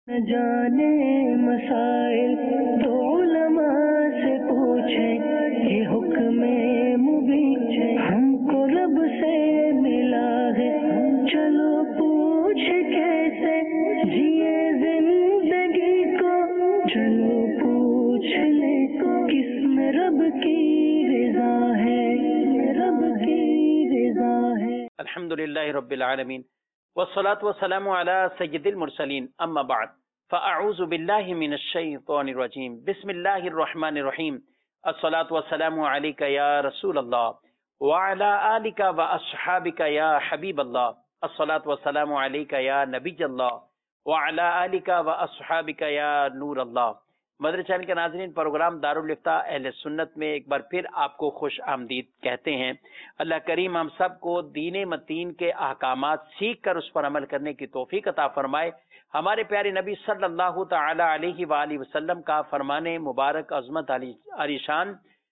न जाने मसाइल तो उलमा से पूछे, ये हुक्म मुबीन हमको रब से मिला है। चलो पूछ कैसे जिए जिंदगी को, चलो पूछ ले किसमें रब की रज़ा है, रब की रज़ा है। अल्हम्दुलिल्लाहि रब्बिल आलमीन वस्सलातु वस्सलामु अला सय्यिदिल मुरसलीन अम्मा बाद फ़अऊज़ु बिल्लाहि मिनश शैतानिर रजीम बिस्मिल्लाहिर रहमानिर रहीम अस्सलातु वस्सलामु अलैका या रसूलल्लाह व अला आलिका व अस्हाबिका या हबीबल्लाह अस्सलातु वस्सलामु अलैका या नबियल्लाह व अला आलिका व अस्हाबिका या नूरल्लाह। मदर चैनल के नाज़रीन, प्रोग्राम दारुल इफ्ता अहले सुन्नत में एक बार फिर आपको खुश आमदीद कहते हैं। अल्लाह करीम हम सब को दीन मतीन के अहकामात सीख कर उस पर अमल करने की तौफीक अता फरमाए। हमारे प्यारे नबी सल्लल्लाहु तआला अलैहि वालैहि वसल्लम का फरमाने मुबारक अज़मत अलीशान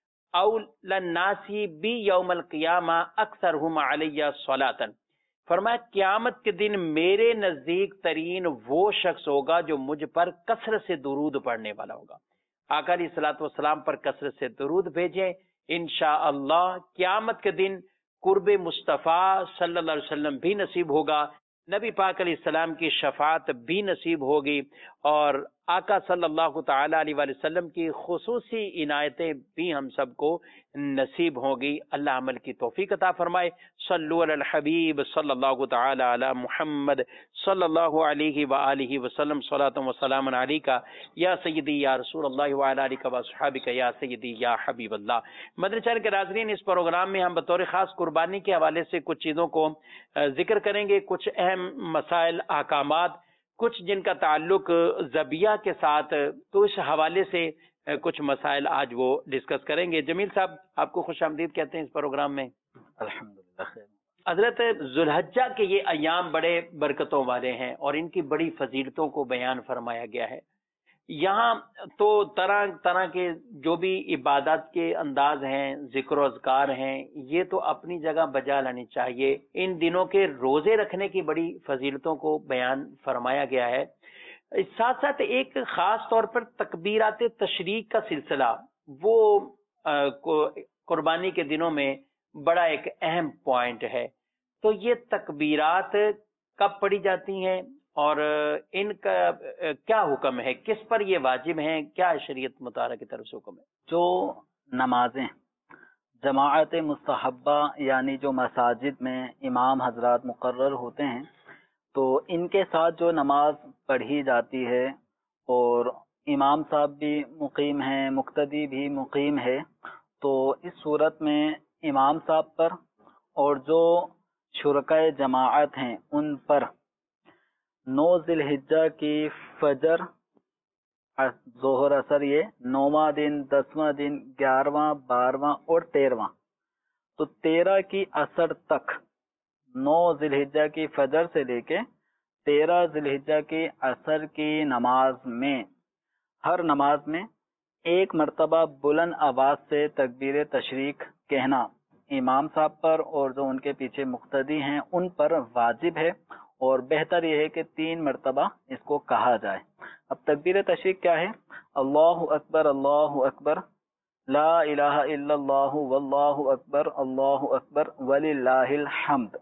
औलन नासी बी यौमल क़ियामा अक्सरहुम अलैया सलातन, फरमाया क़यामत के दिन मेरे नज़दीक तरीन वो शख्स होगा जो मुझ पर कसरत से दुरूद पढ़ने वाला होगा। आका अलैहिस्सलातु वस्सलाम पर कसरत से दुरूद भेजें, इंशाअल्लाह क़यामत के दिन कुर्ब मुस्तफ़ा सल्लल्लाहु अलैहि वसल्लम भी नसीब होगा, नबी पाक अलैहिस्सलाम की शफाअत भी नसीब होगी और आका सल्लल्लाहु तआला अलैहि वसल्लम की खुसूसी इनायतें भी हम सबको नसीब होगी। अल्लाह अमल की तौफीक अता फरमाए। सल्लु अलल हबीब सल्लल्लाहु तआला अला मुहम्मद सल्लल्लाहु अलैहि व आलिहि वसल्लम सलातु व सलामुन अलैका या सय्यदी या रसूलल्लाह व अला आलिका व अस्हाबिका या सय्यदी या हबीबल्लाह। मदनी चैनल के नाज़रीन, इस प्रोग्राम में हम बतौर खास कुर्बानी के हवाले से कुछ चीज़ों को जिक्र करेंगे, कुछ अहम मसाइल अहकामात, कुछ जिनका ताल्लुक ज़बिया के साथ, तो इस हवाले से कुछ मसाइल आज वो डिस्कस करेंगे। जमील साहब, आपको खुश आमदीद कहते हैं इस प्रोग्राम में। अल्हम्दुलिल्लाह। हजरत ज़ुल्हज्जा के ये अयाम बड़े बरकतों वाले हैं और इनकी बड़ी फजीलतों को बयान फरमाया गया है। यहाँ तो तरह तरह के जो भी इबादत के अंदाज हैं, जिक्र अज़कार हैं, ये तो अपनी जगह बजा लानी चाहिए। इन दिनों के रोजे रखने की बड़ी फजीलतों को बयान फरमाया गया है। साथ साथ एक खास तौर पर तकबीरात तशरीक का सिलसिला, वो कुर्बानी के दिनों में बड़ा एक अहम पॉइंट है। तो ये तकबीरात कब पढ़ी जाती हैं और इनका क्या हुक्म है, किस पर ये वाजिब हैं, क्या शरीयत मुतारा की तरफ से हुक्म है? जो नमाजें जमाअत मुस्तहब्बा यानी जो मसाजिद में इमाम हजरात मुकर्रर होते हैं, तो इनके साथ जो नमाज पढ़ी जाती है और इमाम साहब भी मुकीम हैं, मुक्तदी भी मुकीम है, तो इस सूरत में इमाम साहब पर और जो शुरकाए जमाअत हैं उन पर 9 ज़िलहिज्जा की फजर, ज़ोहर असर, ये 9वां दिन, 10वां दिन, 11वां, 12वां और 13वां, तो 13 की असर तक 9 ज़िलहिज्जा की फजर से लेके 13 ज़िलहिज्जा की असर की नमाज में, हर नमाज में एक मर्तबा बुलंद आवाज से तकबीर तशरीक कहना इमाम साहब पर और जो उनके पीछे मुक्तदी हैं उन पर वाजिब है, और बेहतर यह है कि 3 मर्तबा इसको कहा जाए। अब तकबीर तशरीक क्या है? अल्लाहु अकबर, ला इलाहा इल्लल्लाहु वल्लाहु अकबर वलिल्लाहिल हम्द।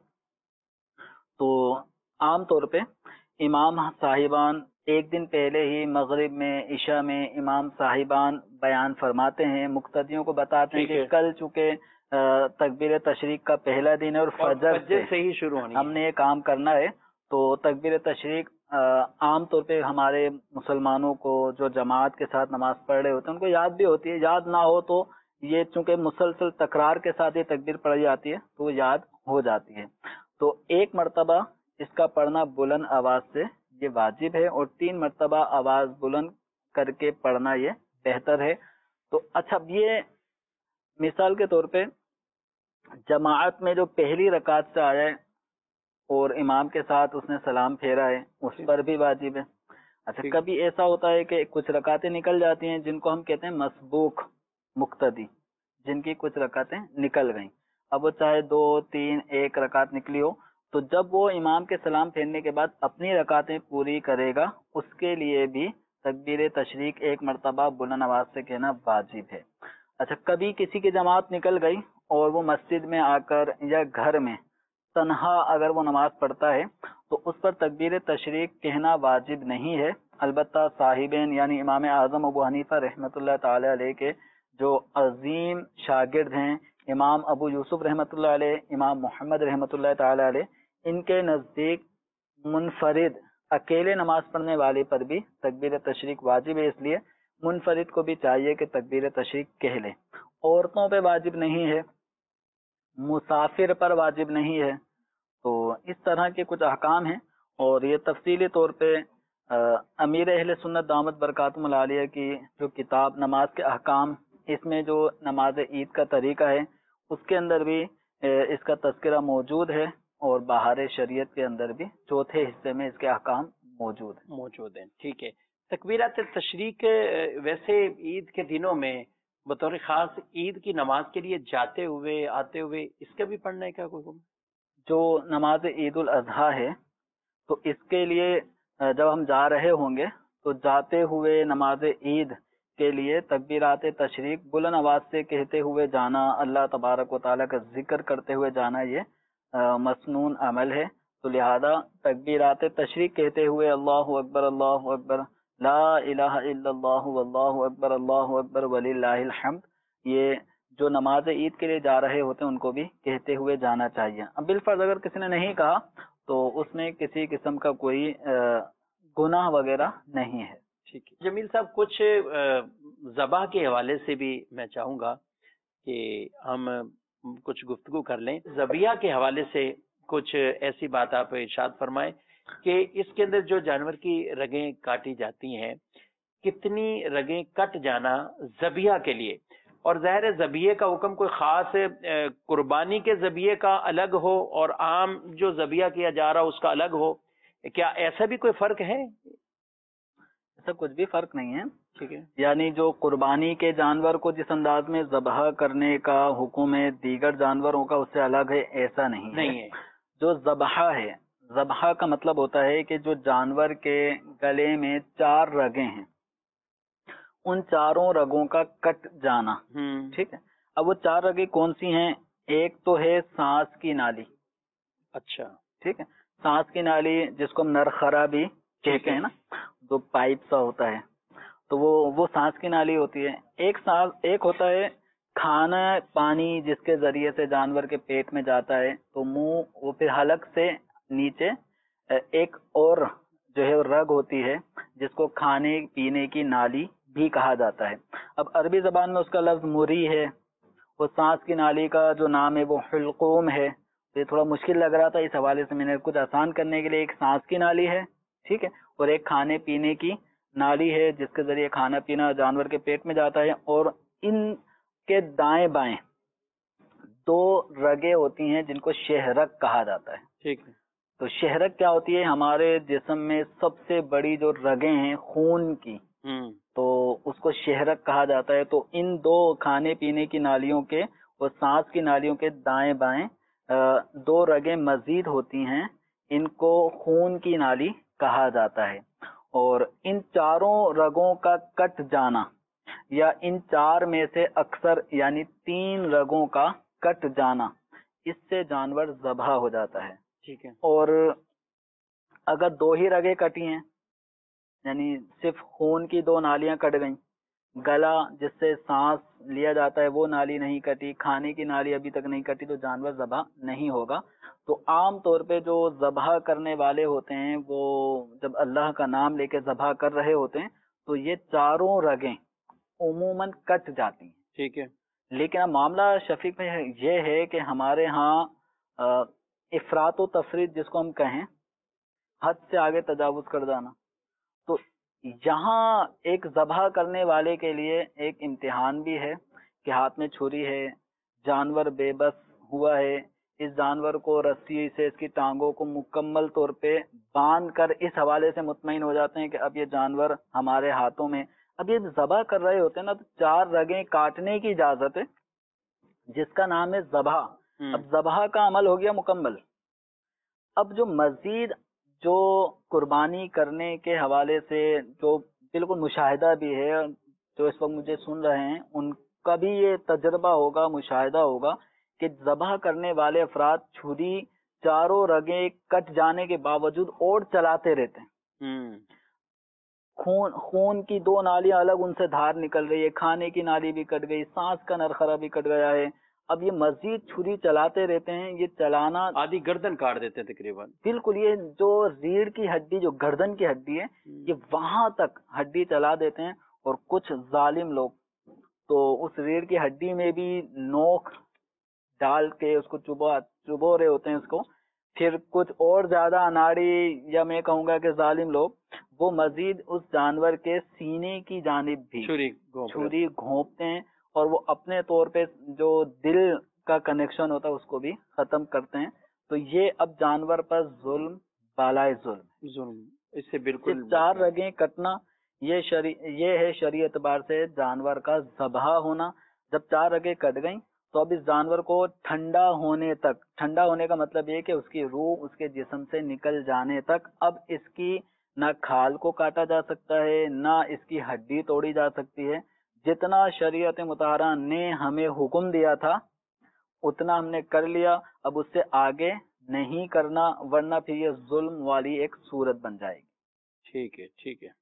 तो आम तौर पे इमाम साहिबान एक दिन पहले ही मगरिब में, इशा में इमाम साहिबान बयान फरमाते हैं, मुक्तदियों को बताते हैं कि कल चूंकि तकबीर तशरीक का पहला दिन है और फजर से ही शुरू होनी, हमने ये काम करना है, तो तकबीर तशरीक आम तौर पे हमारे मुसलमानों को जो जमात के साथ नमाज पढ़ रहे होते हैं उनको याद भी होती है, याद ना हो तो ये चूंकि मुसलसल तकरार के साथ ये तकबीर पढ़ी जाती है तो याद हो जाती है। तो एक मर्तबा इसका पढ़ना बुलंद आवाज से ये वाजिब है और 3 मर्तबा आवाज बुलंद करके पढ़ना ये बेहतर है। तो अच्छा, ये मिसाल के तौर पे जमाअत में जो पहली रकात से आया है और इमाम के साथ उसने सलाम फेरा है, उस पर भी वाजिब है। अच्छा, कभी ऐसा होता है कि कुछ रकातें निकल जाती हैं जिनको हम कहते हैं मसबूक मुक्तदी, जिनकी कुछ रकातें निकल गई, अब वो चाहे 2, 3, 1 रकात निकली हो, تو جب وہ امام کے سلام پھیرنے کے بعد اپنی رکعتیں پوری کرے گا اس کے لیے بھی تکبیر تشریق ایک مرتبہ بلند آواز سے کہنا واجب ہے۔ اچھا، کبھی کسی کی جماعت نکل گئی اور وہ مسجد میں آ کر یا گھر میں تنہا اگر وہ نماز پڑھتا ہے تو اس پر تکبیر تشریق کہنا واجب نہیں ہے، البتہ صاحبین یعنی امام اعظم ابو حنیفہ رحمۃ اللہ تعالی علیہ کے جو عظیم شاگرد ہیں، امام ابو یوسف رحمۃ اللہ علیہ، امام محمد رحمۃ اللہ تعالی علیہ، ان کے نزدیک منفرد اکیلے نماز پڑھنے والے پر بھی تکبیر تشریق واجب ہے، اس لیے منفرد کو بھی چاہیے کہ تکبیر تشریق کہہ لے۔ عورتوں پہ واجب نہیں ہے، مسافر پر واجب نہیں ہے۔ تو اس طرح کے کچھ احکام ہیں، اور یہ تفصیلی طور پہ امیر اہل سنت دامت برکاتہم العالیہ کی جو کتاب نماز کے احکام، اس میں جو نماز عید کا طریقہ ہے اس کے اندر بھی اس کا تذکرہ موجود ہے، اور بہار شریعت کے اندر بھی چوتھے حصے میں اس کے احکام موجود ہیں۔ ٹھیک ہے۔ تکبیرات تشریق ویسے عید کے دنوں میں بطور خاص عید کی نماز کے لیے جاتے ہوئے آتے ہوئے اس کا بھی پڑھنا ہے کیا کوئی حکم؟ جو نماز عید الاضحیٰ ہے تو اس کے لیے جب ہم جا رہے ہوں گے تو جاتے ہوئے نماز عید کے لیے تکبیرات تشریق بلند آواز سے کہتے ہوئے جانا، اللہ تبارک و تعالیٰ کا ذکر کرتے ہوئے جانا، یہ مسنون عمل ہے۔ تو لہذا تکبیرات تشریق کہتے ہوئے اللہ اکبر لا الہ الا اللہ واللہ اکبر وللہ الحمد، یہ جو نماز عید کے لیے جا رہے ہوتے ہیں ان کو بھی کہتے ہوئے جانا چاہیے۔ اب بالفرض اگر کسی نے نہیں کہا تو اس میں کسی قسم کا کوئی گناہ وغیرہ نہیں ہے۔ ٹھیک ہے جمیل صاحب، کچھ ذبح کے حوالے سے بھی میں چاہوں گا کہ ہم کچھ گفتگو کر لیں۔ ذبیحہ کے حوالے سے کچھ ایسی بات آپ ارشاد فرمائیں کہ اس کے اندر جو جانور کی رگیں کاٹی جاتی ہیں، کتنی رگیں کٹ جانا ذبیحہ کے لیے، اور ظاہر ذبیحے کا حکم کوئی خاص قربانی کے ذبیحے کا الگ ہو اور عام جو ذبیحہ کیا جا رہا اس کا الگ ہو، کیا ایسا بھی کوئی فرق ہے؟ ایسا کچھ بھی فرق نہیں ہے۔ ٹھیک ہے، یعنی جو قربانی کے جانور کو جس انداز میں ذبح کرنے کا حکم ہے دیگر جانوروں کا اس سے الگ ہے، ایسا نہیں ہے۔ جو ذبح ہے، ذبح کا مطلب ہوتا ہے کہ جو جانور کے گلے میں 4 رگیں ہیں ان چاروں رگوں کا کٹ جانا، ٹھیک ہے۔ اب وہ 4 رگیں کون سی ہیں؟ ایک تو ہے سانس کی نالی، اچھا ٹھیک ہے، سانس کی نالی جس کو ہم نرخرا بھی کہتے ہیں نا، جو پائپ سا ہوتا ہے، تو وہ سانس کی نالی ہوتی ہے۔ ایک ہوتا ہے کھانا پانی جس کے ذریعے سے جانور کے پیٹ میں جاتا ہے، تو منہ وہ پھر حلق سے نیچے ایک اور جو ہے رگ ہوتی ہے جس کو کھانے پینے کی نالی بھی کہا جاتا ہے۔ اب عربی زبان میں اس کا لفظ مری ہے، وہ سانس کی نالی کا جو نام ہے وہ حلقوم ہے۔ یہ تھوڑا مشکل لگ رہا تھا، اس حوالے سے میں نے کچھ آسان کرنے کے لیے ایک سانس کی نالی ہے، ٹھیک ہے، اور ایک کھانے پینے کی نالی ہے جس کے ذریعے کھانا پینا جانور کے پیٹ میں جاتا ہے، اور ان کے دائیں بائیں 2 رگیں ہوتی ہیں جن کو شہرک کہا جاتا ہے۔ ٹھیک ہے، تو شہرک کیا ہوتی ہے؟ ہمارے جسم میں سب سے بڑی جو رگیں ہیں خون کی، تو اس کو شہرک کہا جاتا ہے۔ تو ان 2 کھانے پینے کی نالیوں کے اور سانس کی نالیوں کے دائیں بائیں 2 رگیں مزید ہوتی ہیں، ان کو خون کی نالی کہا جاتا ہے۔ اور ان چاروں رگوں کا کٹ جانا یا ان 4 میں سے اکثر یعنی 3 رگوں کا کٹ جانا، اس سے جانور ذبح ہو جاتا ہے۔ ٹھیک ہے، اور اگر 2 ہی رگیں کٹی ہیں، یعنی صرف خون کی 2 نالیاں کٹ گئیں، گلا جس سے سانس لیا جاتا ہے وہ نالی نہیں کٹی، کھانے کی نالی ابھی تک نہیں کٹی، تو جانور ذبح نہیں ہوگا۔ تو عام طور پہ جو ذبح کرنے والے ہوتے ہیں وہ جب اللہ کا نام لے کے ذبح کر رہے ہوتے ہیں تو یہ 4 رگیں عموماً کٹ جاتی ہیں۔ ٹھیک ہے، لیکن اب معاملہ شفیق میں یہ ہے کہ ہمارے ہاں افراط و تفریط جس کو ہم کہیں، حد سے آگے تجاوز کر جانا، تو یہاں ایک ذبح کرنے والے کے لیے ایک امتحان بھی ہے کہ ہاتھ میں چھری ہے، جانور بے بس ہوا ہے، اس جانور کو رسی سے اس کی ٹانگوں کو مکمل طور پہ باندھ کر اس حوالے سے مطمئن ہو جاتے ہیں کہ اب یہ جانور ہمارے ہاتھوں میں، اب یہ ذبح کر رہے ہوتے ہیں نا، تو 4 رگیں کاٹنے کی اجازت ہے جس کا نام ہے ذبح۔ اب ذبح کا عمل ہو گیا مکمل، اب جو مزید جو قربانی کرنے کے حوالے سے جو بالکل مشاہدہ بھی ہے، جو اس وقت مجھے سن رہے ہیں ان کا بھی یہ تجربہ ہوگا، مشاہدہ ہوگا کہ ذبح کرنے والے افراد چھری چاروں رگیں کٹ جانے کے باوجود اور چلاتے رہتے ہیں. خون کی 2 نالیاں الگ ان سے دھار نکل رہی ہے، کھانے کی نالی بھی کٹ گئی، سانس کا نرخرا بھی کٹ گیا ہے. اب یہ مزید چھری چلاتے رہتے ہیں. یہ چلانا آدھی گردن کاٹ دیتے ہیں تقریباً. بالکل، یہ جو ریڑھ کی ہڈی، جو گردن کی ہڈی ہے، یہ وہاں تک ہڈی چلا دیتے ہیں. اور کچھ ظالم لوگ تو اس ریڑھ کی ہڈی میں بھی نوک ڈال کے اس کو چبو رہے ہوتے ہیں اس کو. پھر کچھ اور زیادہ اناڑی یا میں کہوں گا کہ ظالم لوگ وہ مزید اس جانور کے سینے کی جانب بھی چھری گھونپتے ہیں اور وہ اپنے طور پہ جو دل کا کنیکشن ہوتا ہے اس کو بھی ختم کرتے ہیں. تو یہ اب جانور پر ظلم بالائے ظلم. اس سے بالکل 4 رگیں کٹنا یہ ہے شرعی اعتبار سے جانور کا ذبح ہونا. جب 4 رگیں کٹ گئیں تو اب اس جانور کو ٹھنڈا ہونے تک، ٹھنڈا ہونے کا مطلب یہ کہ اس کی روح اس کے جسم سے نکل جانے تک اب اس کی نہ کھال کو کاٹا جا سکتا ہے، نہ اس کی ہڈی توڑی جا سکتی ہے. جتنا شریعت مطہرہ نے ہمیں حکم دیا تھا اتنا ہم نے کر لیا. اب اس سے آگے نہیں کرنا، ورنہ پھر یہ ظلم والی ایک صورت بن جائے گی. ٹھیک ہے، ٹھیک ہے.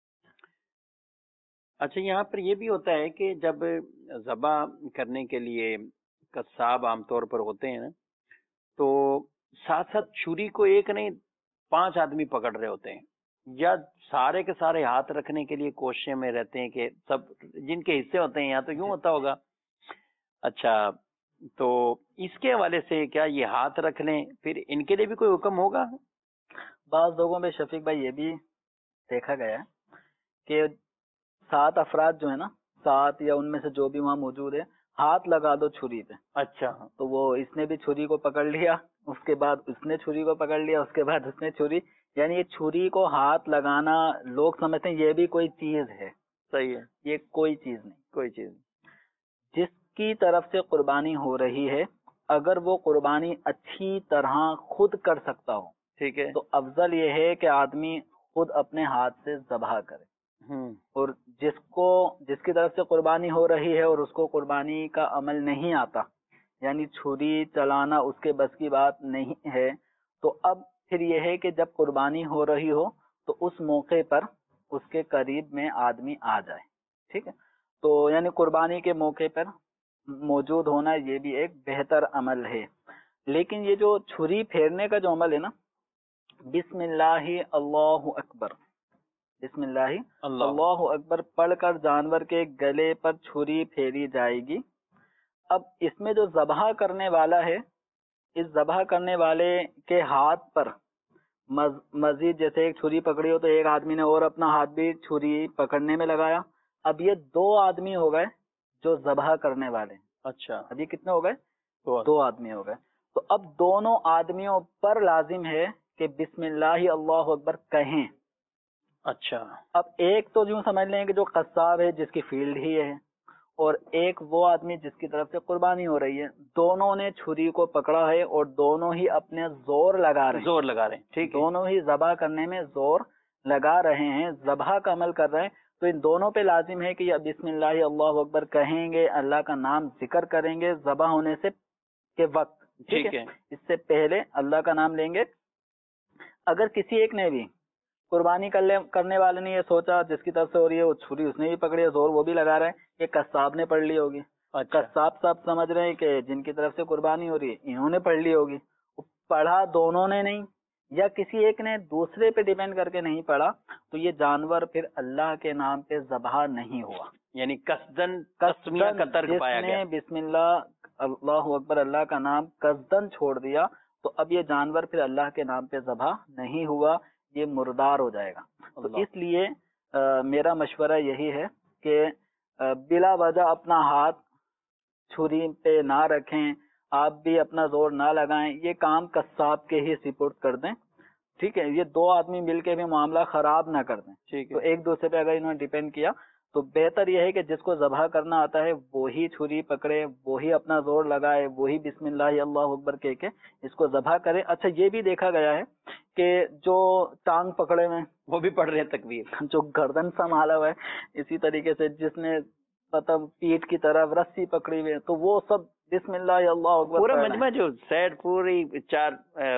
اچھا، یہاں پر یہ بھی ہوتا ہے کہ جب ذبح کرنے کے لیے قصاب عام طور پر ہوتے ہیں نا، تو ساتھ ساتھ چھری کو ایک نہیں 5 آدمی پکڑ رہے ہوتے ہیں، یا سارے کے سارے ہاتھ رکھنے کے لیے کوششیں میں رہتے ہیں کہ سب جن کے حصے ہوتے ہیں. یہاں تو یوں ہوتا ہوگا. اچھا، تو اس کے حوالے سے کیا یہ ہاتھ رکھ لیں، پھر ان کے لیے بھی کوئی حکم ہوگا؟ بعض لوگوں میں شفیق بھائی یہ بھی دیکھا گیا ہے کہ 7 افراد جو ہے نا، 7 یا ان میں سے جو بھی وہاں موجود ہے، ہاتھ لگا دو چھری پہ. اچھا، تو وہ اس نے بھی چھری کو پکڑ لیا، اس کے بعد اس نے چھری کو پکڑ لیا، اس کے بعد اس نے چھری، یعنی یہ چھری کو ہاتھ لگانا لوگ سمجھتے ہیں یہ بھی کوئی چیز ہے. صحیح ہے، یہ کوئی چیز نہیں. کوئی چیز نہیں. جس کی طرف سے قربانی ہو رہی ہے اگر وہ قربانی اچھی طرح خود کر سکتا ہو، ٹھیک ہے، تو افضل یہ ہے کہ آدمی خود اپنے ہاتھ سے ذبح کرے. اور جس کی طرف سے قربانی ہو رہی ہے اور اس کو قربانی کا عمل نہیں آتا، یعنی چھری چلانا اس کے بس کی بات نہیں ہے، تو اب پھر یہ ہے کہ جب قربانی ہو رہی ہو تو اس موقع پر اس کے قریب میں آدمی آ جائے. ٹھیک ہے، تو یعنی قربانی کے موقع پر موجود ہونا یہ بھی ایک بہتر عمل ہے. لیکن یہ جو چھری پھیرنے کا جو عمل ہے نا، بسم اللہ اللہ اکبر، بسم اللہ اللہ اکبر پڑھ کر جانور کے گلے پر چھری پھیری جائے گی. اب اس میں جو ذبح کرنے والا ہے، اس ذبح کرنے والے کے ہاتھ پر مزید جیسے ایک چھری پکڑی ہو تو ایک آدمی نے اور اپنا ہاتھ بھی چھری پکڑنے میں لگایا. اب یہ 2 آدمی ہو گئے جو ذبح کرنے والے. اچھا، اب یہ کتنے ہو گئے؟ 2 آدمی ہو گئے. تو اب دونوں آدمیوں پر لازم ہے کہ بسم اللہ اللہ اکبر کہیں. اچھا، اب ایک تو یوں سمجھ لیں کہ جو قصاب ہے جس کی فیلڈ ہی ہے، اور ایک وہ آدمی جس کی طرف سے قربانی ہو رہی ہے. دونوں نے چھری کو پکڑا ہے اور دونوں ہی اپنے زور لگا رہے ہیں. ٹھیک، دونوں ہی ذبح کرنے میں زور لگا رہے ہیں، ذبح کا عمل کر رہے ہیں. تو ان دونوں پہ لازم ہے کہ یہ بسم اللہ اللہ اکبر کہیں گے، اللہ کا نام ذکر کریں گے ذبح ہونے سے کے وقت. ٹھیک ہے، اس سے پہلے اللہ کا نام لیں گے. اگر کسی ایک نے بھی قربانی کرنے والے نے یہ سوچا جس کی طرف سے ہو رہی ہے وہ چھری اس نے بھی پکڑی ہے، زور وہ بھی لگا رہا ہے، یہ قصاب نے پڑھ لی ہوگی. قصاب صاحب سمجھ رہے ہیں کہ جن کی طرف سے قربانی ہو رہی ہے انہوں نے پڑھ لی ہوگی. پڑھا دونوں نے نہیں، یا کسی ایک نے دوسرے پہ ڈیپینڈ کر کے نہیں پڑھا، تو یہ جانور پھر اللہ کے نام پہ ذبح نہیں ہوا. یعنی قصدن تسمیہ کا ترک پایا گیا. بسم اللہ اللہ اکبر اللہ کا نام قصدن چھوڑ دیا تو اب یہ جانور پھر اللہ کے نام پہ ذبح نہیں ہوا، یہ مردار ہو جائے گا. تو اس لیے میرا مشورہ یہی ہے کہ بلا وجہ اپنا ہاتھ چھری پہ نہ رکھیں، آپ بھی اپنا زور نہ لگائیں، یہ کام قصاب کے ہی سپرد کر دیں. ٹھیک ہے، یہ 2 آدمی مل کے بھی معاملہ خراب نہ کر دیں. تو ایک دوسرے پہ اگر انہوں نے ڈیپینڈ کیا تو بہتر یہ ہے کہ جس کو ذبح کرنا آتا ہے وہی چھری پکڑے، وہی اپنا زور لگائے، وہی بسم اللہ اللہ اکبر کہہ کے اس کو ذبح کرے۔ اچھا یہ بھی دیکھا گیا ہے کہ جو ٹانگ پکڑے ہوئے وہ بھی پڑھ رہے ہیں تکبیر، جو گردن سنبھالا ہوا ہے، اسی طریقے سے جس نے مطلب پیٹھ کی طرف رسی پکڑی ہوئی ہے، تو وہ سب بسم اللہ اللہ اکبر پورا پڑھ رہے ہیں۔ مجمع جو سیڈ پوری چار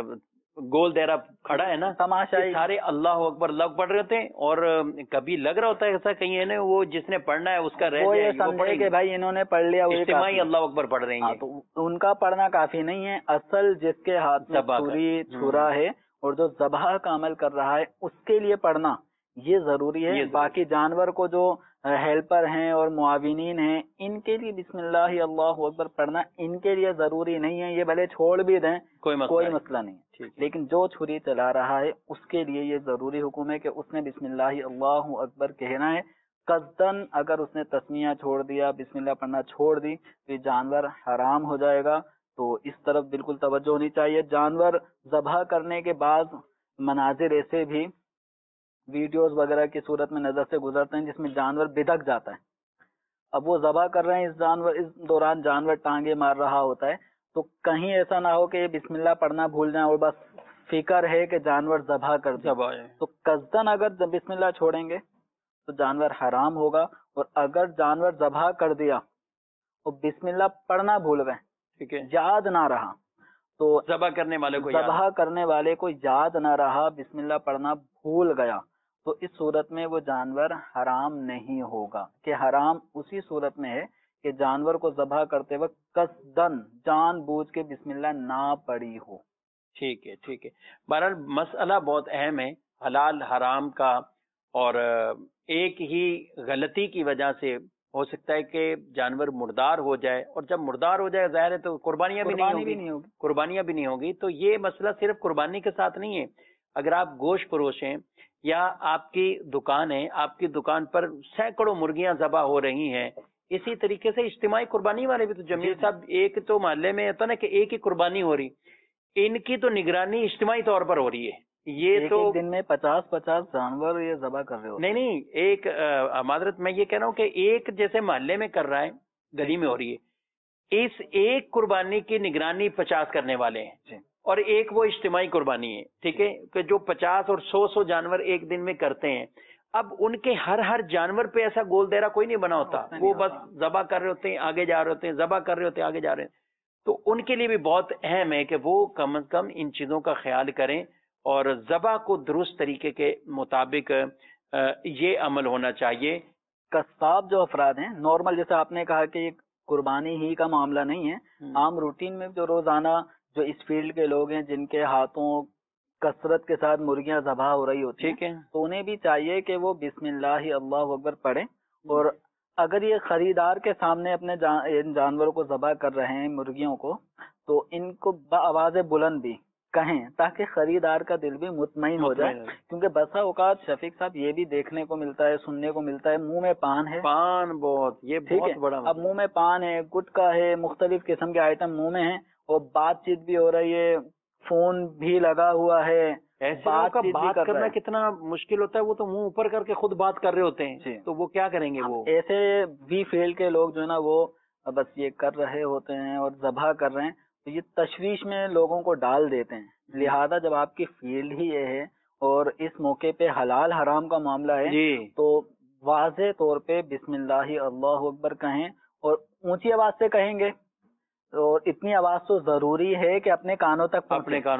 گول دائرہ کھڑا ہے نا، تماشائی یہ سارے اللہ اکبر لگ پڑھ رہے ہوتے ہیں، اور کبھی لگ رہا ہوتا ہے ایسا کہیں ہے نا وہ جس نے پڑھنا ہے اس کا رہ وہ جائے یہ وہ سمجھے پڑھیں کہ گے، بھائی انہوں نے پڑھ لیا وہی اجتماعی کافی ہے۔ اللہ اکبر پڑھ رہے ہاں، ہیں۔ تو ان کا پڑھنا کافی نہیں ہے، اصل جس کے ہاتھ میں ذبح کا۔ چھری چھرا ہے اور جو ذبح کا عمل کر رہا ہے اس کے لیے پڑھنا یہ ضروری ہے۔ باقی جانور کو جو ہیلپر ہیں اور معاونین ہیں ان کے لیے بسم اللہ اللہ اکبر پڑھنا ان کے لیے ضروری نہیں ہے، یہ بھلے چھوڑ بھی دیں کوئی مسئلہ نہیں ہے، لیکن جو چھری چلا رہا ہے اس کے لیے یہ ضروری حکم ہے کہ اس نے بسم اللہ اللہ اکبر کہنا ہے۔ قصدن اگر اس نے تسمیہ چھوڑ دیا، بسم اللہ پڑھنا چھوڑ دی تو یہ جانور حرام ہو جائے گا، تو اس طرف بالکل توجہ ہونی چاہیے۔ جانور ذبح کرنے کے بعد مناظر ایسے بھی ویڈیوز وغیرہ کی صورت میں نظر سے گزرتے ہیں جس میں جانور بدک جاتا ہے۔ اب وہ ذبح کر رہے ہیں، اس دوران جانور ٹانگے مار رہا ہوتا ہے، تو کہیں ایسا نہ ہو کہ بسم اللہ پڑھنا بھول جائیں اور بس فکر ہے کہ جانور ذبح کر دیں، تو قصدن اگر بسم اللہ چھوڑیں گے تو جانور حرام ہوگا، اور اگر جانور ذبح کر دیا اور بسم اللہ پڑھنا بھول گئے، ٹھیک ہے، یاد نہ رہا، تو ذبح کرنے والے کو ذبح کرنے والے کو یاد نہ رہا، بسم اللہ پڑھنا بھول گیا، تو اس صورت میں وہ جانور حرام نہیں ہوگا۔ کہ حرام اسی صورت میں ہے کہ جانور کو ذبح کرتے وقت قصدن جان بوجھ کے بسم اللہ نہ پڑھی ہو۔ ٹھیک ہے، ٹھیک ہے۔ بہرحال مسئلہ بہت اہم ہے حلال حرام کا، اور ایک ہی غلطی کی وجہ سے ہو سکتا ہے کہ جانور مردار ہو جائے، اور جب مردار ہو جائے ظاہر ہے تو قربانیاں بھی نہیں ہوگی، تو یہ مسئلہ صرف قربانی کے ساتھ نہیں ہے۔ اگر آپ گوشت فروش ہیں یا آپ کی دکان ہے، آپ کی دکان پر سینکڑوں مرغیاں ذبح ہو رہی ہیں، اسی طریقے سے اجتماعی قربانی والے بھی تو جمیل صاحب ایک تو محلے میں ہوتا نا کہ ایک ہی قربانی ہو رہی، ان کی تو نگرانی اجتماعی طور پر ہو رہی ہے۔ یہ تو دن میں 50 جانور یہ ذبح کر رہے ہوتے نہیں ایک معذرت میں یہ کہہ رہا ہوں کہ ایک جیسے محلے میں کر رہا ہے، گلی میں ہو رہی ہے، اس ایک قربانی کی نگرانی 50 کرنے والے ہیں، اور ایک وہ اجتماعی قربانی ہے، ٹھیک ہے، کہ جو 50 اور 100 جانور ایک دن میں کرتے ہیں۔ اب ان کے ہر جانور پہ ایسا گول دائرہ کوئی نہیں بنا ہوتا، وہ بس ذبح کر رہے ہوتے ہیں آگے جا رہے ہوتے ہیں، ذبح کر رہے ہوتے ہیں آگے جا رہے ہیں، تو ان کے لیے بھی بہت اہم ہے کہ وہ کم از کم ان چیزوں کا خیال کریں، اور ذبح کو درست طریقے کے مطابق یہ عمل ہونا چاہیے۔ قصاب جو افراد ہیں نارمل، جیسے آپ نے کہا کہ یہ قربانی ہی کا معاملہ نہیں ہے، عام روٹین میں جو روزانہ جو اس فیلڈ کے لوگ ہیں جن کے ہاتھوں کثرت کے ساتھ مرغیاں ذبح ہو رہی ہوتی ہیں، تو انہیں بھی چاہیے کہ وہ بسم اللہ اللہ اکبر پڑھیں، اور اگر یہ خریدار کے سامنے اپنے جانوروں کو ذبح کر رہے ہیں مرغیوں کو، تو ان کو بآواز بلند بھی کہیں تاکہ خریدار کا دل بھی مطمئن ہو جائے، کیونکہ بسا اوقات شفیق صاحب یہ بھی دیکھنے کو ملتا ہے، سننے کو ملتا ہے، منہ میں پان ہے، یہ بہت بڑا، اب منہ میں پان ہے، گٹکا ہے، مختلف قسم کے آئٹم منہ میں ہیں، اور بات چیت بھی ہو رہی ہے، فون بھی لگا ہوا ہے، ایسے بات کرنا کتنا مشکل ہوتا ہے، وہ تو منہ اوپر کر کے خود بات کر رہے ہوتے ہیں، تو وہ کیا کریں گے؟ وہ ایسے بھی فیل کے لوگ جو ہے نا وہ بس یہ کر رہے ہوتے ہیں اور ذبح کر رہے ہیں، تو یہ تشویش میں لوگوں کو ڈال دیتے ہیں۔ لہذا جب آپ کی فیلڈ ہی یہ ہے اور اس موقع پہ حلال حرام کا معاملہ ہے، تو واضح طور پہ بسم اللہ اللہ اکبر کہیں، اور اونچی آواز سے کہیں گے، اور اتنی آواز تو ضروری ہے کہ اپنے کانوں تک،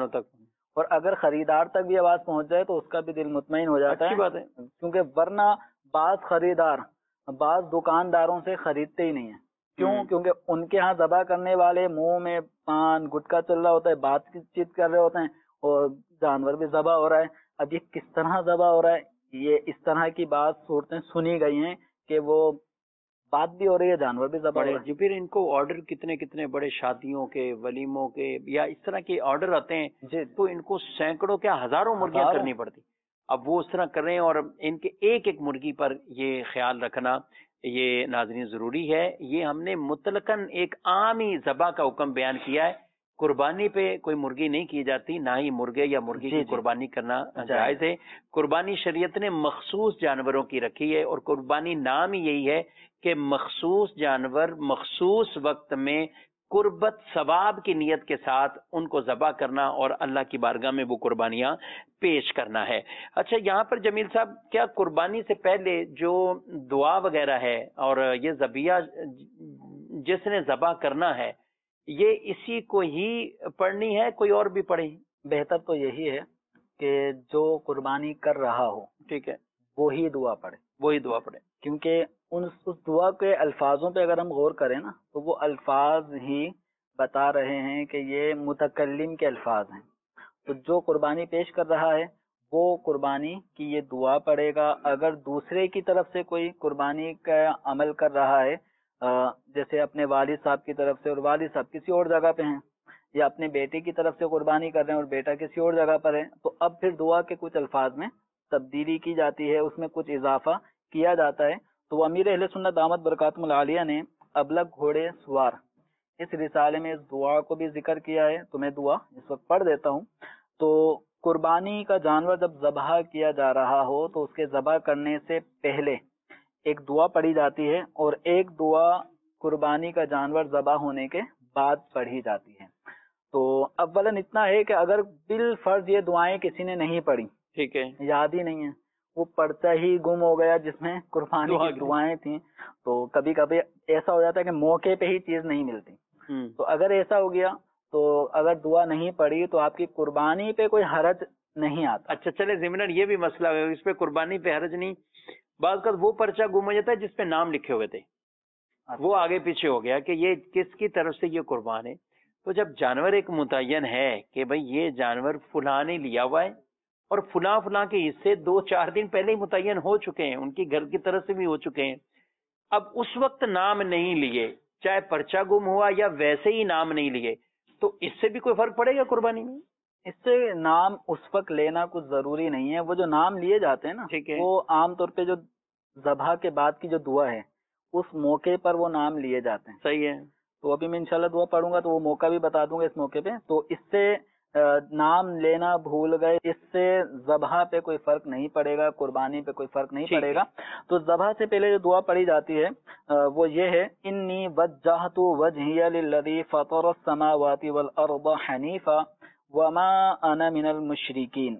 اور اگر خریدار تک بھی آواز پہنچ جائے تو اس کا بھی دل مطمئن ہو جاتا ہے، بات ہے، کیونکہ ورنہ بعض خریدار بعض دکانداروں سے خریدتے ہی نہیں ہیں۔ کیوں؟ کیونکہ ان کے ہاں ذبح کرنے والے منہ میں پان گٹکا چل رہا ہوتا ہے، بات چیت کر رہے ہوتے ہیں، اور جانور بھی ذبح ہو رہا ہے۔ اب یہ کس طرح ذبح ہو رہا ہے، یہ اس طرح کی بات صورتیں سنی گئی ہیں کہ وہ بات بھی ہو رہی ہے، جانور بھی ذبح ہو رہا ہے۔ جو پھر ان کو آرڈر کتنے بڑے شادیوں کے، ولیموں کے، یا اس طرح کے آرڈر آتے ہیں، تو ان کو سینکڑوں کیا ہزاروں مرغیاں کرنی پڑتی، اب وہ اس طرح کر رہے ہیں، اور ان کے ایک مرغی پر یہ خیال رکھنا یہ ناظرین ضروری ہے۔ یہ ہم نے مطلقاً ایک عام ہی ذبح کا حکم بیان کیا ہے، قربانی پہ کوئی مرغی نہیں کی جاتی، نہ ہی مرغے یا مرغی کی قربانی کرنا جائز ہے۔ قربانی شریعت نے مخصوص جانوروں کی رکھی ہے، اور قربانی نام ہی یہی ہے کہ مخصوص جانور مخصوص وقت میں قربت ثواب کی نیت کے ساتھ ان کو ذبح کرنا اور اللہ کی بارگاہ میں وہ قربانیاں پیش کرنا ہے۔ اچھا، یہاں پر جمیل صاحب، کیا قربانی سے پہلے جو دعا وغیرہ ہے اور یہ ذبیحہ جس نے ذبح کرنا ہے، یہ اسی کو ہی پڑھنی ہے، کوئی اور بھی پڑھے؟ بہتر تو یہی ہے کہ جو قربانی کر رہا ہو، ٹھیک ہے، وہی دعا پڑھے، وہی دعا پڑھے، کیونکہ اس دعا کے الفاظوں پہ اگر ہم غور کریں نا تو وہ الفاظ ہی بتا رہے ہیں کہ یہ متکلم کے الفاظ ہیں۔ تو جو قربانی پیش کر رہا ہے وہ قربانی کی یہ دعا پڑھے گا۔ اگر دوسرے کی طرف سے کوئی قربانی کا عمل کر رہا ہے، جیسے اپنے والد صاحب کی طرف سے، اور والد صاحب کسی اور جگہ پہ ہیں، یا اپنے بیٹے کی طرف سے قربانی کر رہے ہیں اور بیٹا کسی اور جگہ پر ہے، تو اب پھر دعا کے کچھ الفاظ میں تبدیلی کی جاتی ہے، اس میں کچھ اضافہ کیا جاتا ہے۔ تو امیر اہل سنت دامت برکاتہم العالیہ نے ابلغ گھوڑے سوار اس رسالے میں اس دعا کو بھی ذکر کیا ہے، تو میں دعا اس وقت پڑھ دیتا ہوں۔ تو قربانی کا جانور جب ذبح کیا جا رہا ہو تو اس کے ذبح کرنے سے پہلے ایک دعا پڑھی جاتی ہے، اور ایک دعا قربانی کا جانور ذبح ہونے کے بعد پڑھی جاتی ہے۔ تو اولاً اتنا ہے کہ اگر بالفرض یہ دعائیں کسی نے نہیں پڑھی، ٹھیک ہے، یاد ہی نہیں ہے، وہ پڑھتا ہی گم ہو گیا جس میں قربانی کی دعائیں تھیں، تو کبھی کبھی ایسا ہو جاتا ہے کہ موقع پہ ہی چیز نہیں ملتی۔ تو اگر ایسا ہو گیا تو اگر دعا نہیں پڑھی تو آپ کی قربانی پہ کوئی حرج نہیں آتا۔ اچھا، چلے ضمناً یہ بھی مسئلہ ہے، اس پہ قربانی پہ حرج نہیں، بعض کا وہ پرچہ گم ہو جاتا ہے جس پہ نام لکھے ہوئے تھے، وہ آگے پیچھے ہو گیا کہ یہ کس کی طرف سے یہ قربان ہے۔ تو جب جانور ایک متعین ہے کہ بھئی یہ جانور فلاں نے لیا ہوا ہے، اور فلاں فلاں کے حصے 2-4 دن پہلے ہی متعین ہو چکے ہیں، ان کی گھر کی طرف سے بھی ہو چکے ہیں، اب اس وقت نام نہیں لیے، چاہے پرچہ گم ہوا یا ویسے ہی نام نہیں لیے، تو اس سے بھی کوئی فرق پڑے گا قربانی میں؟ اس سے نام اس وقت لینا کچھ ضروری نہیں ہے۔ وہ جو نام لیے جاتے ہیں نا، وہ عام طور پہ جو ذبح کے بعد کی جو دعا ہے اس موقع پر وہ نام لیے جاتے ہیں۔ صحیح ہے، تو ابھی میں انشاءاللہ دعا پڑھوں گا تو وہ موقع بھی بتا دوں گا اس موقع پہ۔ تو اس سے نام لینا بھول گئے، اس سے ذبح پہ کوئی فرق نہیں پڑے گا، قربانی پہ کوئی فرق نہیں پڑے گا۔ تو ذبح سے پہلے جو دعا پڑھی جاتی ہے وہ یہ ہے، انی وجہت وجہی للذی فطر السماوات والارض حنیفا وما انا من المشرکین،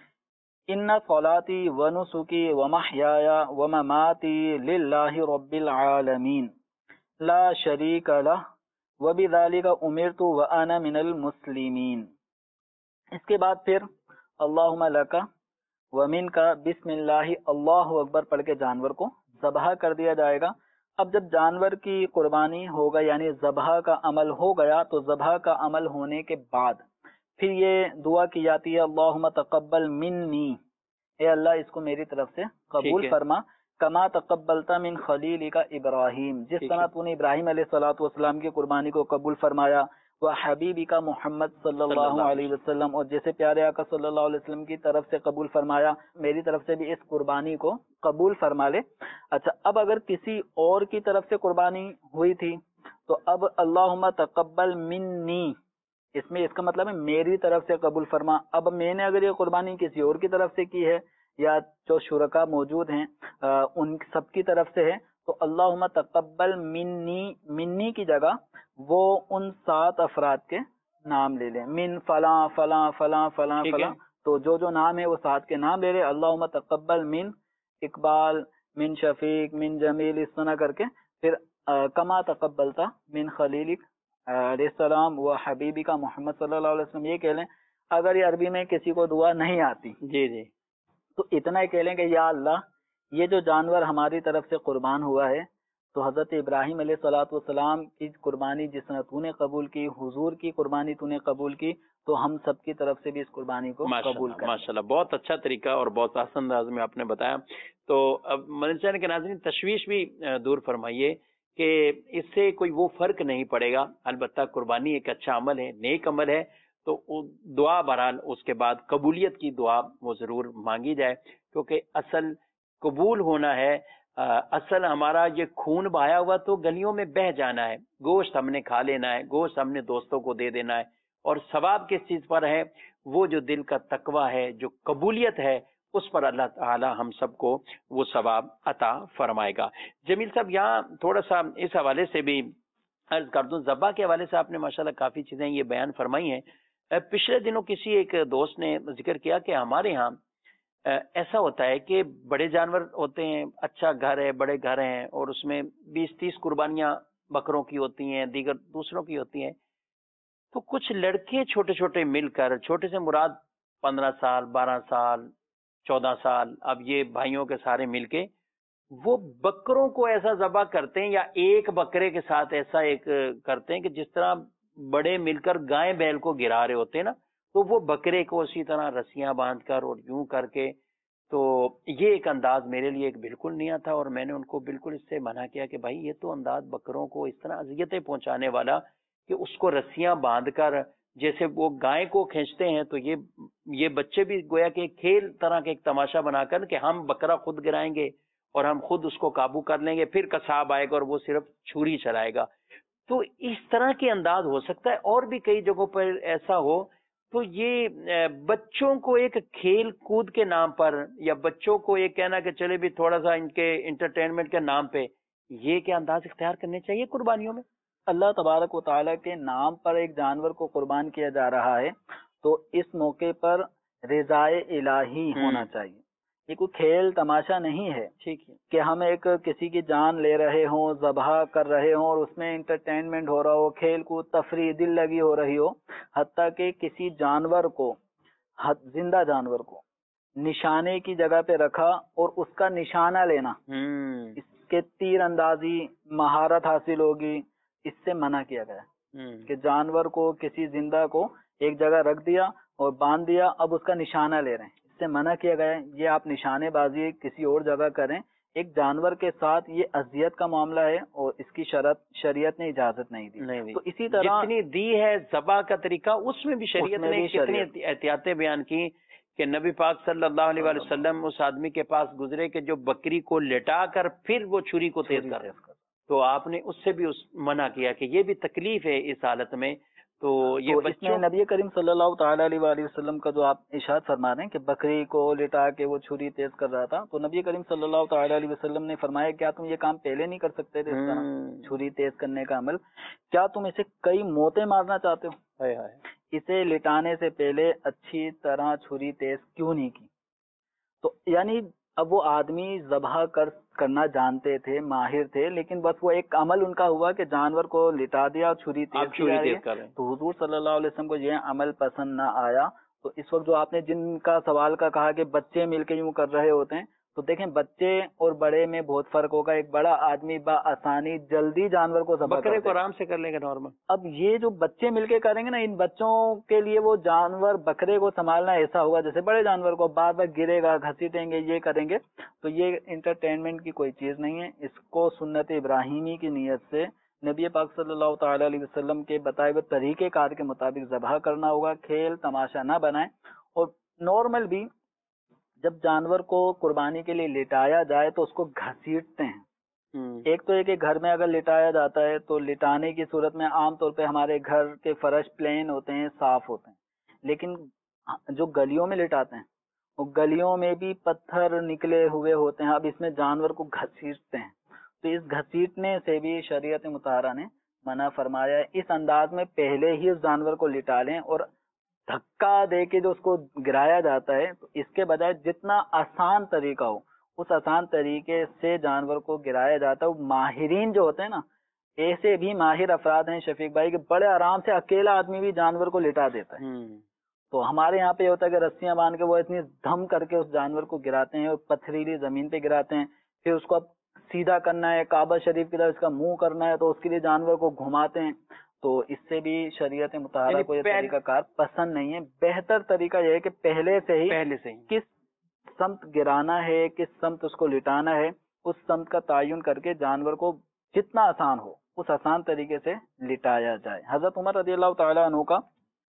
ان صلاتی ونسکی ومحیای ومماتی للہ رب العالمین لا شریک لہ وبذالک امرت وانا من المسلمین۔ اس کے بعد پھر اللہم لک ومنک بسم اللہ اللہ اکبر پڑھ کے جانور کو ذبح کر دیا جائے گا۔ اب جب جانور کی قربانی ہوگا یعنی ذبح کا عمل ہو گیا، تو ذبح کا عمل ہونے کے بعد پھر یہ دعا کی جاتی ہے، اللہم تقبل منی، اے اللہ اس کو میری طرف سے قبول فرما، کما تقبلتا من خلیلک ابراہیم، جس طرح تو نے ابراہیم علیہ الصلوۃ والسلام کی قربانی کو قبول فرمایا، وہ حبیبک محمد صلی اللہ علیہ وسلم، اور جیسے پیارے آقا صلی اللہ علیہ وسلم کی طرف سے قبول فرمایا، میری طرف سے بھی اس قربانی کو قبول فرما لے۔ اچھا، اب اگر کسی اور کی طرف سے قربانی ہوئی تھی تو اب اللہم تقبل منی، اس میں اس کا مطلب ہے میری طرف سے قبول فرما۔ اب میں نے اگر یہ قربانی کسی اور کی طرف سے کی ہے یا جو شرکا موجود ہیں ان سب کی طرف سے ہے، تو اللہم تقبل منی، منی کی جگہ وہ ان 7 افراد کے نام لے لیں، من فلاں فلاں فلاں فلاں فلاں، تو جو نام ہے وہ 7 کے نام لے لیں، اللہم تقبل من اقبال، من شفیق، من جمیل، اس طرح کر کے پھر کما تقبلتا من خلیلک علیہ السلام و حبیبی کا محمد صلی اللہ علیہ وسلم، یہ کہہ لیں۔ اگر یہ عربی میں کسی کو دعا نہیں آتی جی تو اتنا ہی کہہ لیں کہ یا اللہ یہ جو جانور ہماری طرف سے قربان ہوا ہے تو حضرت ابراہیم علیہ الصلوۃ والسلام کی قربانی جس طرح تو نے قبول کی، حضور کی قربانی تو نے قبول کی، تو ہم سب کی طرف سے بھی اس قربانی کو قبول کریں۔ ماشاءاللہ، بہت اچھا طریقہ اور بہت آسان انداز میں آپ نے بتایا۔ تو اب مدنی چینل کے ناظرین تشویش بھی دور فرمائیے کہ اس سے کوئی وہ فرق نہیں پڑے گا، البتہ قربانی ایک اچھا عمل ہے، نیک عمل ہے، تو دعا بہرحال اس کے بعد قبولیت کی دعا وہ ضرور مانگی جائے، کیونکہ اصل قبول ہونا ہے، اصل ہمارا یہ خون بہایا ہوا تو گلیوں میں بہہ جانا ہے، گوشت ہم نے کھا لینا ہے، گوشت ہم نے دوستوں کو دے دینا ہے، اور ثواب کس چیز پر ہے؟ وہ جو دل کا تقوی ہے، جو قبولیت ہے، اس پر اللہ تعالی ہم سب کو وہ ثواب عطا فرمائے گا۔ جمیل صاحب یہاں تھوڑا سا اس حوالے سے بھی عرض کر دوں، ذبح کے حوالے سے آپ نے ماشاءاللہ کافی چیزیں یہ بیان فرمائی ہیں۔ پچھلے دنوں کسی ایک دوست نے ذکر کیا کہ ہمارے ہاں ایسا ہوتا ہے کہ بڑے جانور ہوتے ہیں، اچھا گھر ہے، بڑے گھر ہیں، اور اس میں 20-30 قربانیاں بکروں کی ہوتی ہیں، دیگر دوسروں کی ہوتی ہیں، تو کچھ لڑکے چھوٹے چھوٹے مل کر، چھوٹے سے مراد 15 سال، 12 سال، 14 سال، اب یہ بھائیوں کے سارے مل کے وہ بکروں کو ایسا ذبح کرتے ہیں، یا ایک بکرے کے ساتھ ایسا ایک کرتے ہیں کہ جس طرح بڑے مل کر گائے بیل کو گرا رہے ہوتے ہیں نا، تو وہ بکرے کو اسی طرح رسیاں باندھ کر اور یوں کر کے، تو یہ ایک انداز میرے لیے ایک بالکل نیا تھا، اور میں نے ان کو بالکل اس سے منع کیا کہ بھائی یہ تو انداز بکروں کو اس طرح اذیتیں پہنچانے والا کہ اس کو رسیاں باندھ کر جیسے وہ گائے کو کھینچتے ہیں، تو یہ بچے بھی گویا کہ کھیل طرح کے ایک تماشا بنا کر کہ ہم بکرا خود گرائیں گے اور ہم خود اس کو قابو کر لیں گے، پھر قصاب آئے گا اور وہ صرف چھری چلائے گا۔ تو اس طرح کے انداز ہو سکتا ہے، اور بھی کئی جگہوں پر ایسا ہو، تو یہ بچوں کو ایک کھیل کود کے نام پر، یا بچوں کو یہ کہنا کہ چلے بھی تھوڑا سا ان کے انٹرٹینمنٹ کے نام پہ، یہ کیا انداز اختیار کرنے چاہیے قربانیوں میں؟ اللہ تبارک و تعالیٰ کے نام پر ایک جانور کو قربان کیا جا رہا ہے، تو اس موقع پر رضائے الہی ہونا چاہیے۔ یہ کوئی کھیل تماشا نہیں ہے، ٹھیک ہے، کہ ہم ایک کسی کی جان لے رہے ہوں، ذبح کر رہے ہوں، اور اس میں انٹرٹینمنٹ ہو رہا ہو، کھیل کود، تفریح، دل لگی ہو رہی ہو، حتیٰ کہ کسی جانور کو، زندہ جانور کو نشانے کی جگہ پہ رکھا اور اس کا نشانہ لینا، اس کے تیر اندازی مہارت حاصل ہوگی، اس سے منع کیا گیا کہ جانور کو، کسی زندہ کو ایک جگہ رکھ دیا اور باندھ دیا، اب اس کا نشانہ لے رہے ہیں، اس سے منع کیا گیا ہے۔ یہ آپ نشانے بازی کسی اور جگہ کریں، ایک جانور کے ساتھ یہ اذیت کا معاملہ ہے، اور اس کی شریعت نے اجازت نہیں دی۔ تو اسی طرح جتنی دی ہے ذبح کا طریقہ، اس میں بھی شریعت نے کتنی احتیاطیں بیان کی کہ نبی پاک صلی اللہ علیہ وآلہ وسلم اس آدمی کے پاس گزرے کہ جو بکری کو لٹا کر پھر وہ چھری کو تیز کر، تو آپ نے اس سے بھی منع کیا کہ یہ بھی تکلیف ہے اس حالت میں۔ تو یہ اس میں نبی کریم صلی اللہ تعالیٰ علیہ وآلہ وسلم کا جو آپ ارشاد فرما رہے ہیں کہ بکری کو لٹا کے وہ چھری تیز کر رہا تھا، تو نبی کریم صلی اللہ تعالیٰ علیہ وسلم نے فرمایا کیا تم یہ کام پہلے نہیں کر سکتے تھے؟ اس طرح چھری تیز کرنے کا عمل، کیا تم اسے کئی موتیں مارنا چاہتے ہو؟ اسے لٹانے سے پہلے اچھی طرح چھری تیز کیوں نہیں کی؟ تو یعنی اب وہ آدمی ذبح کرنا جانتے تھے، ماہر تھے، لیکن بس وہ ایک عمل ان کا ہوا کہ جانور کو لٹا دیا، چھری تیز تو حضور صلی اللہ علیہ وسلم کو یہ عمل پسند نہ آیا۔ تو اس وقت جو آپ نے جن کا سوال کا کہا کہ بچے مل کے یوں کر رہے ہوتے ہیں، تو دیکھیں بچے اور بڑے میں بہت فرق ہوگا۔ ایک بڑا آدمی بآسانی جلدی جانور کو ذبح بکرے کو آرام سے کر لے گا نارمل۔ اب یہ جو بچے مل کے کریں گے نا، ان بچوں کے لیے وہ جانور بکرے کو سنبھالنا ایسا ہوگا جیسے بڑے جانور کو بار بار گرے گا، گھسیٹیں گے، یہ کریں گے، تو یہ انٹرٹینمنٹ کی کوئی چیز نہیں ہے۔ اس کو سنت ابراہیمی کی نیت سے نبی پاک صلی اللہ تعالی علیہ وسلم کے بتائے ہوئے طریقہ کار کے مطابق ذبح کرنا ہوگا۔ کھیل تماشا نہ بنائیں۔ اور نارمل بھی جب جانور کو قربانی کے لیے لٹایا جائے تو اس کو گھسیٹتے ہیں۔ ایک تو یہ کہ گھر میں اگر لٹایا جاتا ہے تو لٹانے کی صورت میں عام طور پہ ہمارے گھر کے فرش پلین ہوتے ہیں، صاف ہوتے ہیں، لیکن جو گلیوں میں لٹاتے ہیں وہ گلیوں میں بھی پتھر نکلے ہوئے ہوتے ہیں۔ اب اس میں جانور کو گھسیٹتے ہیں، تو اس گھسیٹنے سے بھی شریعت مطہرہ نے منع فرمایا ہے۔ اس انداز میں پہلے ہی اس جانور کو لٹا لیں، اور دھکا دے کے جو اس کو گرایا جاتا ہے، تو اس کے بجائے جتنا آسان طریقہ ہو اس آسان طریقے سے جانور کو گرایا جاتا ہے۔ ماہرین جو ہوتے ہیں نا، ایسے بھی ماہر افراد ہیں شفیق بھائی کہ بڑے آرام سے اکیلا آدمی بھی جانور کو لٹا دیتا ہے۔ تو ہمارے یہاں پہ یہ ہوتا ہے کہ رسیاں باندھ کے وہ اتنی دھم کر کے اس جانور کو گراتے ہیں، اور پتھریلی زمین پہ گراتے ہیں، پھر اس کو اب سیدھا کرنا ہے، کعبہ شریف کی طرف اس کا منہ کرنا ہے، تو اس کے لیے جانور کو گھماتے ہیں۔ تو اس سے بھی شریعت مطہرہ کو یہ طریقہ کار پسند نہیں ہے۔ بہتر طریقہ یہ ہے کہ پہلے سے ہی کس سمت گرانا ہے، کس سمت اس کو لٹانا ہے، اس سمت کا تعین کر کے جانور کو جتنا آسان ہو اس آسان طریقے سے لٹایا جائے۔ حضرت عمر رضی اللہ تعالیٰ عنہ کا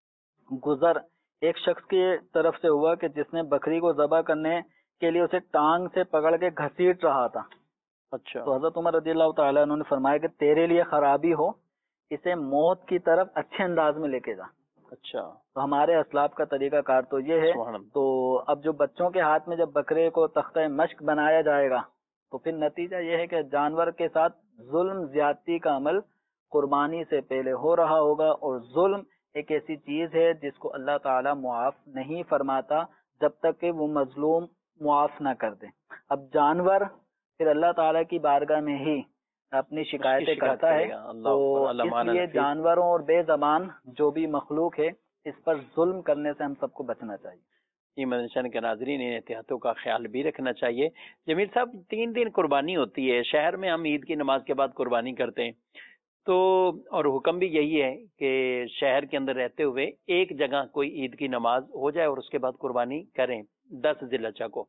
گزر ایک شخص کی طرف سے ہوا کہ جس نے بکری کو ذبح کرنے کے لیے اسے ٹانگ سے پکڑ کے گھسیٹ رہا تھا۔ اچھا، تو حضرت عمر رضی اللہ تعالیٰ عنہ نے فرمایا کہ تیرے لیے خرابی ہو، اسے موت کی طرف اچھے انداز میں لے کے جا۔ اچھا، تو ہمارے اسلاف کا طریقہ کار تو یہ ہے. سبحان اللہ. تو اب جو بچوں کے ہاتھ میں جب بکرے کو تختہ مشق بنایا جائے گا تو پھر نتیجہ یہ ہے کہ جانور کے ساتھ ظلم زیادتی کا عمل قربانی سے پہلے ہو رہا ہوگا، اور ظلم ایک ایسی چیز ہے جس کو اللہ تعالیٰ معاف نہیں فرماتا جب تک کہ وہ مظلوم معاف نہ کر دے. اب جانور پھر اللہ تعالیٰ کی بارگاہ میں ہی اپنی شکایتیں کرتا ہے. تو اس لیے جانوروں اور بے زبان جو بھی مخلوق ہے اس پر ظلم کرنے سے ہم سب کو بچنا چاہیے. جی مدنی چینل کے ناظرین، ان احتیاطوں کا خیال بھی رکھنا چاہیے. جمیل صاحب، 3 دن قربانی ہوتی ہے. شہر میں ہم عید کی نماز کے بعد قربانی کرتے ہیں، تو اور حکم بھی یہی ہے کہ شہر کے اندر رہتے ہوئے ایک جگہ کوئی عید کی نماز ہو جائے اور اس کے بعد قربانی کریں 10 ذی الحجہ کو.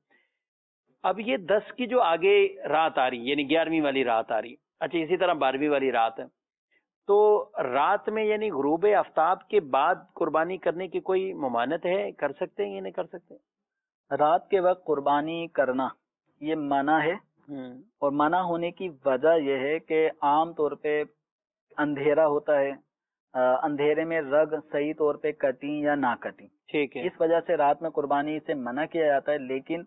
اب یہ 10 کی جو آگے رات آ رہی، یعنی 11ویں والی رات آ رہی، اچھا اسی طرح 12ویں والی رات ہے، تو رات میں یعنی غروب آفتاب کے بعد قربانی کرنے کی کوئی ممانعت ہے؟ کر سکتے ہیں یا نہیں کر سکتے؟ رات کے وقت قربانی کرنا یہ منع ہے، اور منع ہونے کی وجہ یہ ہے کہ عام طور پہ اندھیرا ہوتا ہے، اندھیرے میں رگ صحیح طور پہ کٹیں یا نہ کٹیں، ٹھیک ہے، اس وجہ سے رات میں قربانی سے منع کیا جاتا ہے. لیکن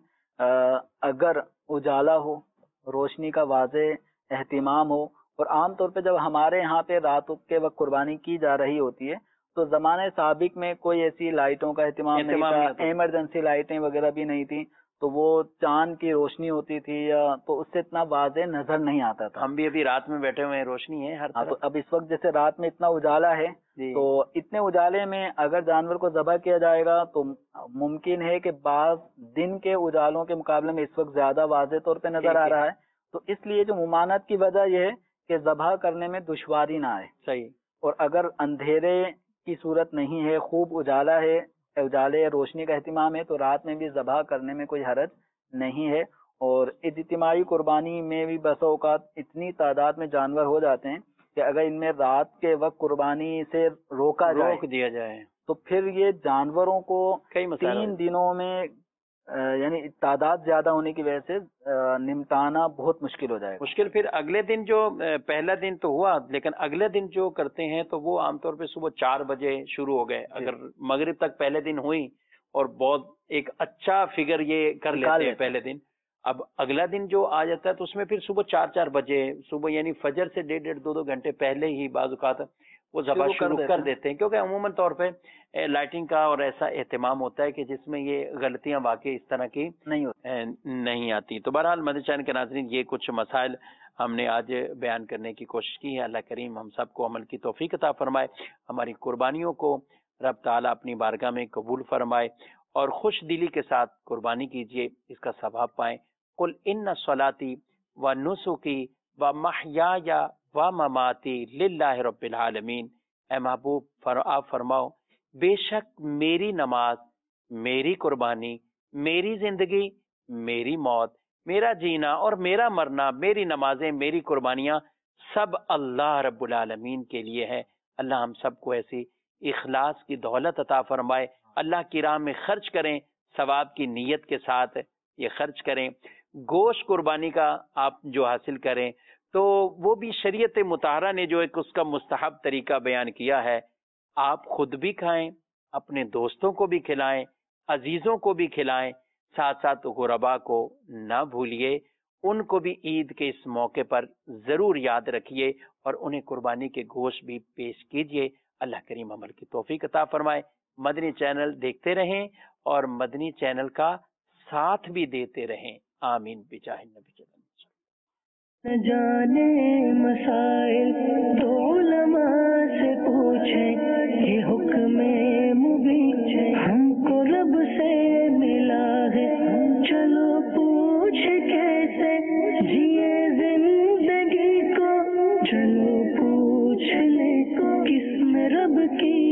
اگر اجالا ہو، روشنی کا واضح اہتمام ہو، اور عام طور پہ جب ہمارے یہاں پہ رات کے وقت قربانی کی جا رہی ہوتی ہے تو زمانے سابق میں کوئی ایسی لائٹوں کا اہتمام نہیں تھا، ایمرجنسی لائٹیں وغیرہ بھی نہیں تھیں، تو وہ چاند کی روشنی ہوتی تھی تو اس سے اتنا واضح نظر نہیں آتا تھا. ہم بھی ابھی رات میں بیٹھے ہوئے ہیں، روشنی ہے ہر طرف. تو اب اس وقت جیسے رات میں اتنا اجالا ہے تو اتنے اجالے میں اگر جانور کو ذبح کیا جائے گا تو ممکن ہے کہ بعض دن کے اجالوں کے مقابلے میں اس وقت زیادہ واضح طور پہ نظر آ رہا ہے. تو اس لیے جو ممانعت کی وجہ یہ ہے کہ ذبح کرنے میں دشواری نہ آئے. صحیح. اور اگر اندھیرے کی صورت نہیں ہے، خوب اجالا ہے، اجالے روشنی کا اہتمام ہے، تو رات میں بھی ذبح کرنے میں کوئی حرج نہیں ہے. اور اجتماعی قربانی میں بھی بسا اوقات اتنی تعداد میں جانور ہو جاتے ہیں کہ اگر ان میں رات کے وقت قربانی سے روک دیا جائے تو پھر یہ جانوروں کو کئی مسائل 3 دنوں میں یعنی تعداد زیادہ ہونے کی وجہ سے نمٹانا بہت مشکل ہو جائے گا. مشکل. پھر اگلے دن جو پہلا دن تو ہوا، لیکن اگلے دن جو کرتے ہیں تو وہ عام طور پہ صبح 4 بجے شروع ہو گئے. اگر مغرب تک پہلے دن ہوئی اور بہت ایک اچھا فگر یہ کر لیتے ہیں پہلے دن، اب اگلا دن جو آ جاتا ہے تو اس میں پھر صبح 4 بجے صبح، یعنی فجر سے 1.5-2 گھنٹے پہلے ہی بعض اوقات وہ ذبح شروع کر دیتے ہیں، کیونکہ عموماً طور پہ لائٹنگ کا اور ایسا اہتمام ہوتا ہے کہ جس میں یہ غلطیاں واقعی اس طرح کی نہیں آتی. تو بہرحال مدنی چینل کے ناظرین، یہ کچھ مسائل ہم نے آج بیان کرنے کی کوشش کی ہے. اللہ کریم ہم سب کو عمل کی توفیق عطا فرمائے، ہماری قربانیوں کو رب تعالیٰ اپنی بارگاہ میں قبول فرمائے، اور خوش دلی کے ساتھ قربانی کیجئے، اس کا ثواب پائیں. قل ان صلاتی و نسکی و محیای و مماتی للہ رب العالمین. اے محبوب آپ فرماؤ، بے شک میری نماز، میری قربانی، میری زندگی، میری موت، میرا جینا اور میرا مرنا، میری نمازیں، میری قربانیاں سب اللہ رب العالمین کے لیے ہے. اللہ ہم سب کو ایسی اخلاص کی دولت عطا فرمائے. اللہ کی راہ میں خرچ کریں، ثواب کی نیت کے ساتھ یہ خرچ کریں. گوشت قربانی کا آپ جو حاصل کریں تو وہ بھی شریعت مطہرہ نے جو ایک اس کا مستحب طریقہ بیان کیا ہے، آپ خود بھی کھائیں، اپنے دوستوں کو بھی کھلائیں، عزیزوں کو بھی کھلائیں، ساتھ ساتھ غربا کو نہ بھولیے. ان کو بھی عید کے اس موقع پر ضرور یاد رکھیے اور انہیں قربانی کے گوشت بھی پیش کیجیے. اللہ کریم عمل کی توفیق عطا فرمائے. مدنی چینل دیکھتے رہیں اور مدنی چینل کا ساتھ بھی دیتے رہیں. آمین بجاہ نبی صلی اللہ علیہ وسلم. جانے مسائل تو علماء سے پوچھیں، یہ حکم مبین ہم کو رب سے ملا ہے. چلو پوچھ کیسے جیے زندگی کو، چلو پوچھ لے کس میں رب کی